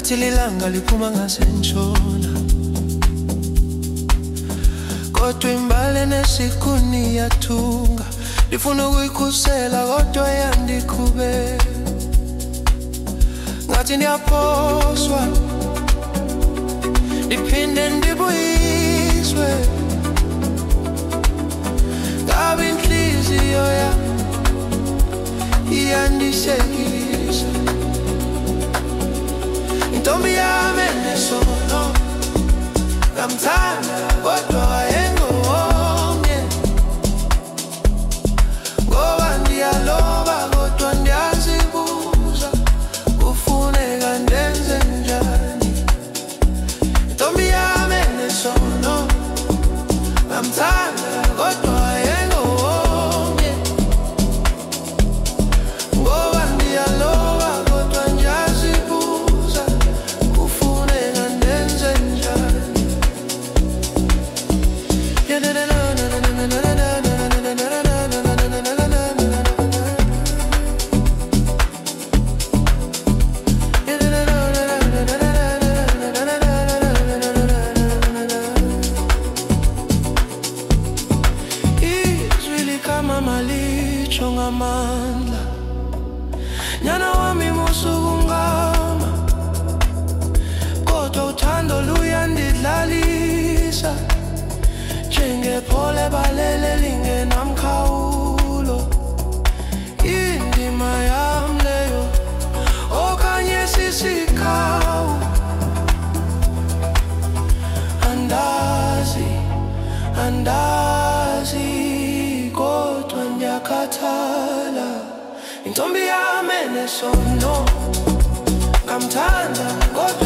ngathi lilanga liphuma ngasentshona, kodwa imbali nesikuni yathunga, ndifuna ukuyikhusela kodwa yandikhubeka. Ngathi ndiyaphoswa ndiphinde ndibuyiswe, ngabe inhliziyo yami iyandihlekisa. Intombi yami enesono ngamthanda kodwa wayengowonye, ngoba ndiyaloba kodwa ndiyazibuza kufuneka ndenze njani. Intombi yami enesono ngamthanda kodwa wayengowonye, ngoba ndiyaloba kodwa ndiyazibuza kufuneka ndenze njani. Izwi likama malicho ngamandla, nyana wami musukungama, kodwa uthando luyandidlalisa, njengephole balele lingenamkhawulo. Indima yami leyo okanye sisikhawu, andazi kodwa ndiyakhathala. Intombi yami enesono ngamthanda kodwa